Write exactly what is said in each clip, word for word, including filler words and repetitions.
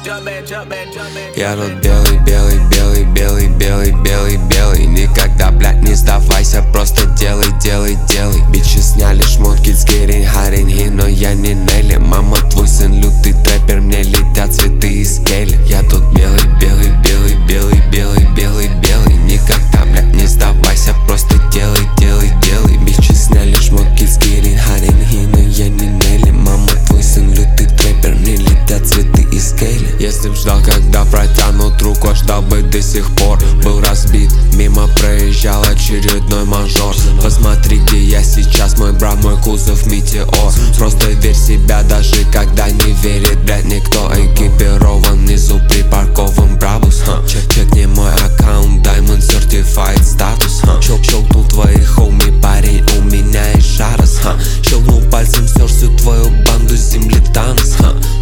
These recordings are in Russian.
Я тут белый, белый, белый, белый, белый, белый, белый. Никогда, блядь, не сдавайся, просто делай, делай, делай. Бичи сняли шмотки, it's getting hot in here, но я не Нелли. Мама, твой сын лютый трэпер, мне летят цветы из кели. Я тут белый, белый, белый, белый, белый, белый, белый. Никогда, блядь, не сдавайся, просто делай, делай, делай. Бичи сняли шмотки, it's getting hot in here, но я не Нелли. Мама, твой сын лютый трэпер, мне летят цветы из кели. Если б ждал, когда протянут руку, ждал бы до сих пор. Был разбит, мимо проезжал очередной мажор. Посмотри, где я сейчас, мой брат, мой кузов метеор. Просто верь в себя, даже когда не верит, блядь, никто. Экипирован внизу припаркован Брабус. Чек, чекни мой аккаунт, Diamond Certified статус. Щел, щелкнул твои хоуми, парень, у меня и шарас. Щелкнул пальцем, снес всю твою банду с земли Танос.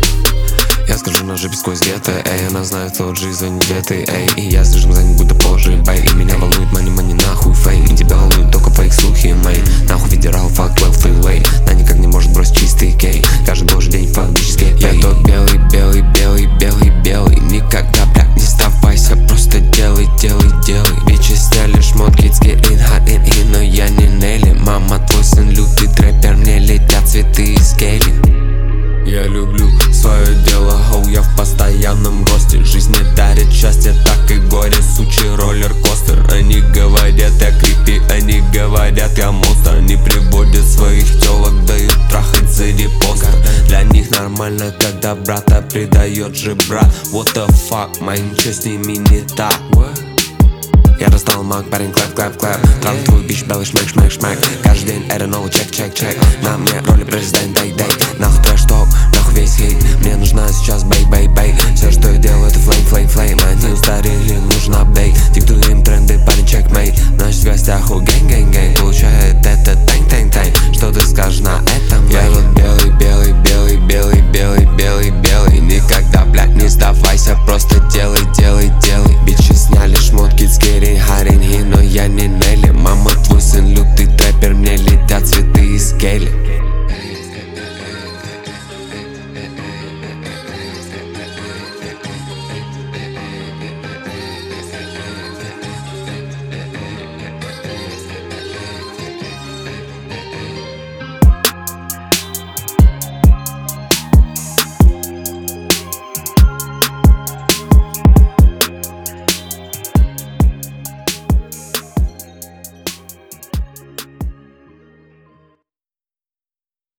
Я скажу на жопе сквозь гетто, эй, она знает, кто жизнь где ты, эй. И я слишком занят, будто позже, бэй. И меня волнует мани, мани, нахуй фейм. И тебя волнует только фейк, слухи, мейн. Нахуй федерал, fuck twelve freeway. Она никак не может бросить чистый кей. Каждый божий день, fuck bitches get paid. Я тот белый, белый, белый, белый, белый. Никогда, блядь, не сдавайся, просто делай, делай, делай. Бичи сняли шмотки, it's getting hot in here, но я не Нелли. Мама, твой сын лютый трэпер, мне летят цветы из кели. Я люблю свое дело, хоу, я в постоянном росте. Жизнь мне дарит счастье, так и горе, сучий роллер-костер. Они говорят, я крипи, они говорят, я монстр. Они приводят своих телок, дают трахать за репостер. Для них нормально, когда брата предает же брат. What the fuck, майн, ничего с ними не так. Я достал маг, парень, клэп, клэп, клэп. Трав твой бич, белый шмэк, шмэк, шмэк. Каждый день это новый чек, чек, чек. На мне роли президент, дай, дай. Нахуй трэш-ток, нахуй весь хейт. Мне нужна сейчас бэй, бэй, бэй. Все, что я делаю, это флейм, флейм, флейм.